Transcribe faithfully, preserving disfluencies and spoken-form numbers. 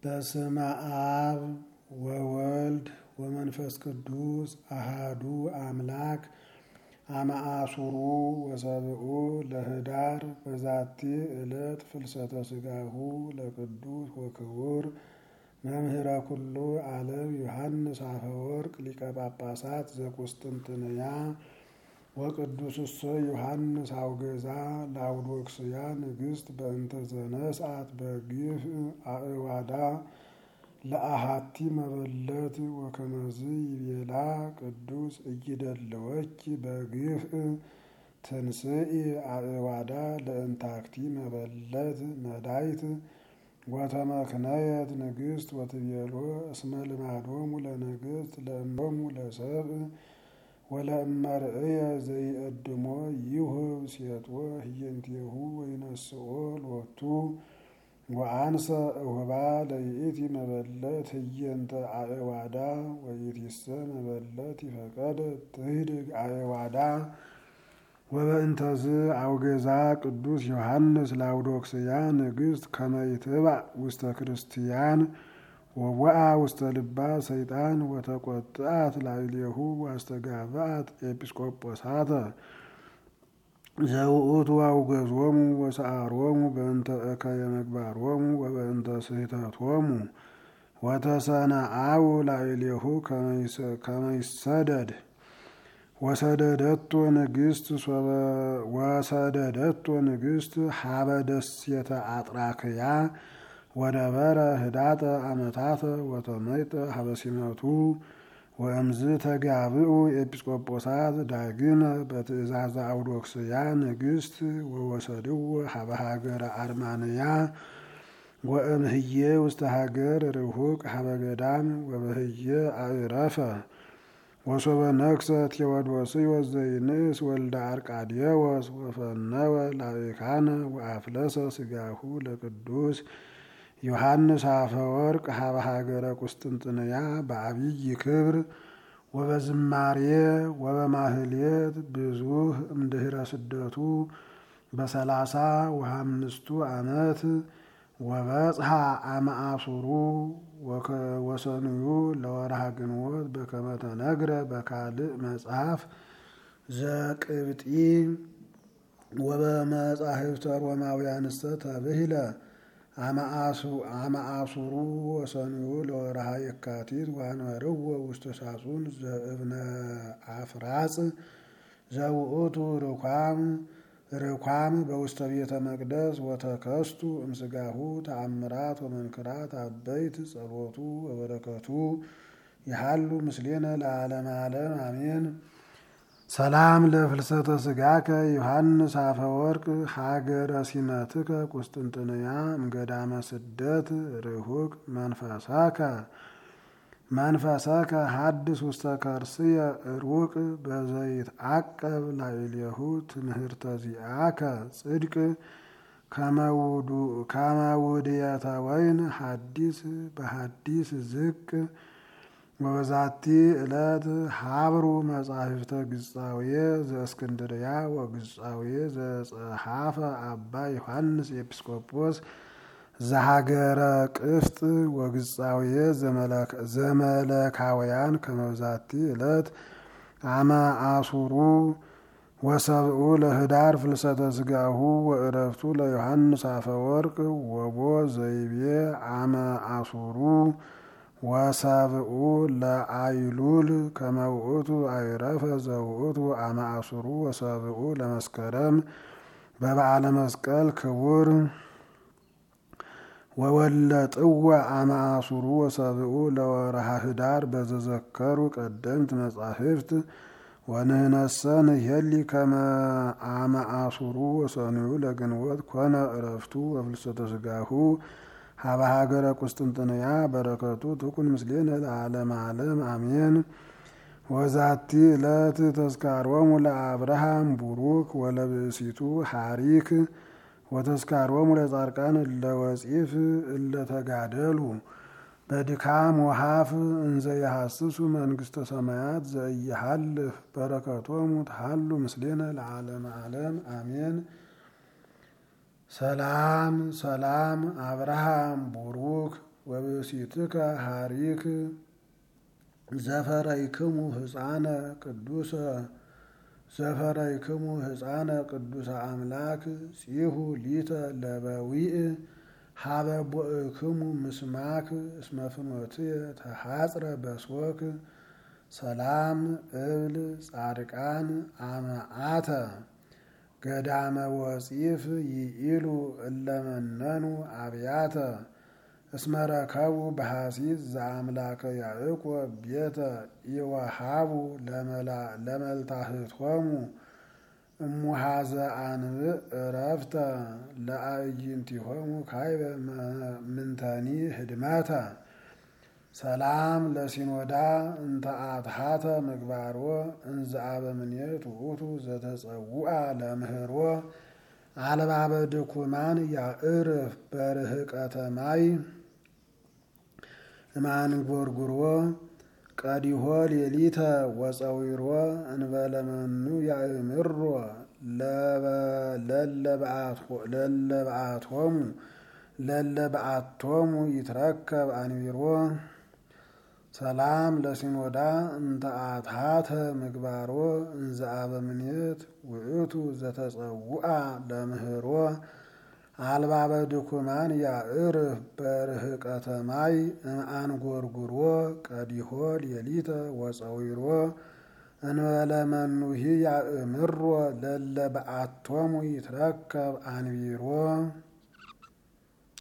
በስመ አብ ወወልድ ወመንፈስ ቅዱስ አሃዱ አምላክ አመ አሱሩ ወሰብኡ ለህዳር በዛቲ ዕለት ፍልሰተ ሥጋሁ ለቅዱስ ወክቡር መምህረ ኩሉ ዓለም ዮሐንስ አፈወርቅ ሊቀ ጳጳሳት ዘቁስጥንጥንያ ወቅዱስሰ ዮሐንስ አውገዛ ለአውዶክስያ ንግሥት በእንተ ዘነስአት በግፍ አእዋዳ ለአሃቲ መበለት ወከመዝ ይቤላ ቅዱስ እይደለወች በግፍ ትንስኢ አእዋዳ ለእንታክቲ መበለት መዳይት ወተመክነየት ንግሥት ወትቤሎ እስመ ልማዶሙ ለነገሥት ለእሞሙ ለሰብእ ወለእመርእየ ዘይቀድሞ ይሁብ ሴጥዎ ህየንቴሁ ወይነስኦ ሎቱ ወአንሰ እሁባ ለይእቲ መበለት ህየንተ አእዋዳ ወይእቲሰ መበለት ይፈቀደ ትህድግ አእዋዳ ወበእንተዝ አውገዛ ቅዱስ ዮሐንስ ለአውዶክስያ ንግሥት ከመ ይትባእ ውስተ ክርስቲያን ወወአ ውስተ ልባ ሰይጣን ወተቆጥአት ላዕሌሁ ዋስተጋብአት ኤጲስቆጶሳተ ዘውእቱ አውገዞሙ ወሰአሮሙ በእንተ እከየ ምግባሮሙ ወበእንተ ስሕተቶሙ ወተሰነአው ላዕሌሁ ከመ ይሰደድ ወሰደደቶ ንግሥት ወሰደደቶ ንግሥት ሀበ ደሴተ አጥራክያ ወነበረ ህዳጠ አመታተ ወተመይጠ ሀበ ሲመቱ ወእምዝ ተጋብኡ ኤጲስቆጶሳት ዳግመ በትእዛዘ አውዶክስያ ንግሥት ወወሰድዎ ሀበ ሀገረ አርማንያ ወእምህዬ ውስተ ሀገር ርሁቅ ሀበ ገዳም ወበህየ አዕረፈ ወሶበ ነግሰ ቴዎዶስዮስ ዘይንእስ ወልደ አርቃድየዎስ ወፈነወ ላዕካነ ወአፍለሰ ሥጋሁ ለቅዱስ ዮሐንስ አፈወርቅ ሀበ ሀገረ ቁስጥንጥንያ በአብይ ክብር ወበዝማሬ ወበማህሌት ብዙህ እምድህረ ስደቱ በሰላሳ ወሀምስቱ ዓመት ወበጽሐ አመ አሱሩ ወሰኑዩ ለወርሃ ግንቦት በከመ ተነግረ በካልእ መጽሐፍ ዘቅብጢ ወበመጻሕፍተ ሮማውያንሰ ተብሂለ አመ አሱሩ ወሰኑዩ ለወርሃ የካቲት ወአንበርዎ ውስተ ሳጹን ዘእብነ አፍራጽ ዘውእቱ ርኳም ርኳም በውስተ ቤተ መቅደስ ወተከስቱ እምስጋሁ ተአምራት ወመንክራት አበይት ጸሎቱ ወበረከቱ ይሃሉ ምስሌነ ለዓለመ ዓለም አሜን። ሰላም ለፍልሰተ ሥጋከ ዮሐንስ አፈወርቅ ሀገረ ሲመትከ ቁስጥንጥንያ እምገዳመ ስደት ርሁቅ መንፈሳከ መንፈሳከ ሀድስ ውስተ ከርስየ ሩቅ በዘይት አቀብ ላዕሌሁ ትምህርተ ዚአከ ጽድቅ ከመውድየተ ወይን ሀዲስ በሀዲስ ዝቅ ወበዛቲ ዕለት ሀብሩ መጻሕፍተ ግጻዌ ዘእስክንድርያ ወግጻዌ ዘጸሐፈ አባ ዮሐንስ ኤጲስቆጶስ ዘሀገረ ቅፍጥ ወግጻዌ ዘመለካውያን ከመብዛቲ ዕለት አመ አሱሩ ወሰብኡ ለህዳር ፍልሰተ ሥጋሁ ወእረፍቱ ለዮሐንስ አፈወርቅ ወቦ ዘይቤ አመ አሱሩ ወሰብኡ ለአይሉል ከመ ውእቱ አይረፈ ዘውእቱ አመ አሱሩ ወሰብኡ ለመስከረም በበዓለ መስቀል ክቡር ወወለጥወ አመ አሱሩ ወሰብኡ ለወርሃ ህዳር በዘዘከሩ ቀደምት መጻሕፍት ወንህነሰ ንሄሊ ከመ አመ አሱሩ ወሰኑዩ ለግንቦት ኮነ እረፍቱ ወፍልሰተ ሥጋሁ ሀበ ሀገረ ቁስጥንጥንያ በረከቱ ትኩን ምስሌነ ለዓለመ ዓለም አሜን። ወዛቲ ዕለት ተዝካሮሙ ለአብርሃም ቡሩክ ወለብእሲቱ ሐሪክ ወተዝካሮሙ ለጻድቃን እለ ወፂፍ እለ ተጋደሉ በድካም ወሃፍ እንዘ የሐስሱ መንግሥተ ሰማያት ዘኢይሃልፍ በረከቶሙ ትሃሉ ምስሌነ ለዓለመ ዓለም አሜን። ሰላም ሰላም አብርሃም ቡሩክ ብእሲትከ ሀሪክ ዘፈረይክሙ ህፃነ ቅዱሰ ዘፈረይክሙ ህፃነ ቅዱሰ አምላክ ጺሁ ሊተ ለበዊእ ሀበ ቦእክሙ ምስማክ እስመ ፍኖትየ ተሐጽረ በሶክ ሰላም እብል ጻድቃን አመአተ ገዳመ ወፂፍ ይኢሉ እለመነኑ አብያተ እስመ ረከቡ በሐሲስ ዘአምላከ ያዕቆብ ቤተ ይወሃቡ ለመልታህቶሙ እሙሃዘ አንብእ ዕረፍተ ለአዕይንቲሆሙ ካይበ ምንተኒ ህድመተ ሰላም ለሲኖዳ እንተ አትሐተ ምግባሮ እንዘ አበምኔት ውእቱ ዘተጸውዐ ለምህሮ አልባበ ድኩማን ያዕርፍ በርህቀተ ማይ እማንጎርጉሮ ቀዲሆ ሌሊተ ወፀዊሮ እንበለመኑ ያእምሮ ለለበአቶሙ ለለበአቶሙ ይትረከብ አንቢሮ ሰላም ለሲኖዳ እንተ አትሐተ ምግባሮ እንዘ አበምኔት ውእቱ ዘተጸውዐ ለምህሮ አልባበ ድኩማን ያዕርፍ በርህቀተ ማይ እምአንጎርጉሮ ቀዲሆ ሌሊተ ወፀዊሮ እንበለመኑሂ ያእምሮ ለለበአቶሙ ይትረከብ አንቢሮ